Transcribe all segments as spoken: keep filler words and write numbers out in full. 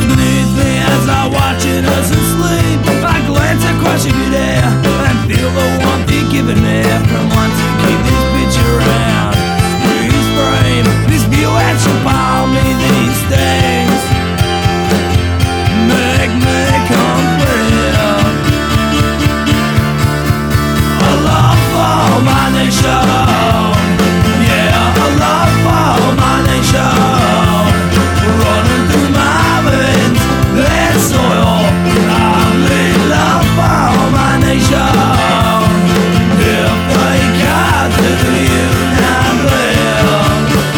beneath me as I watch innocent sleep. I glance across your good hair and feel the warmth you're giving me from want to keep this picture around. Please frame this view and should palm me these things. Make me complete. A love for my nation. Yeah, a love for my nation. Running through my veins, there's soil. I need love for my nation. If they can't do you not live.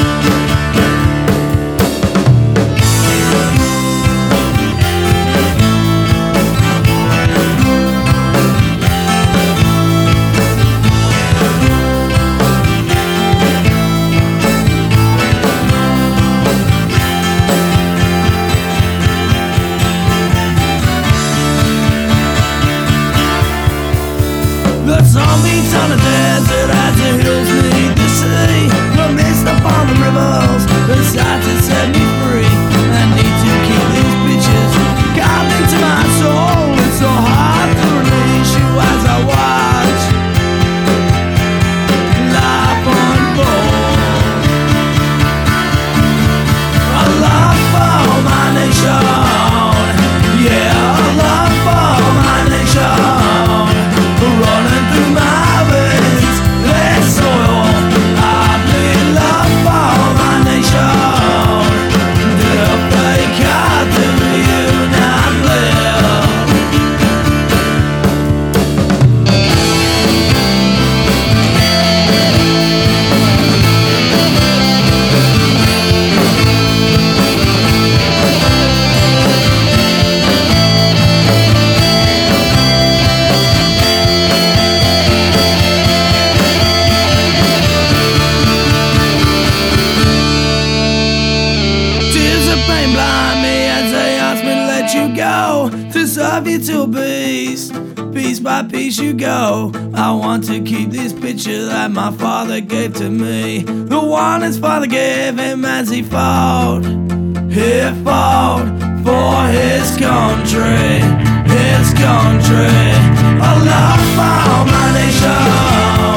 The sun beats on the desert as the hills meet the sea. The mist upon the rivers, the sight to set me free. I need to keep these pictures carved into my soul. It's so hard to release you as I watch life unfold. A love for my nation. Yeah, a love for my nation. Running through my veins, there's soil. I bleed love for my nation. If they can't do you not live. Pain blind me as they ask me to let you go, to serve you to a beast. Piece by piece you go. I want to keep this picture that my father gave to me, the one his father gave him as he fought. He fought for his country, his country. A love for my nation.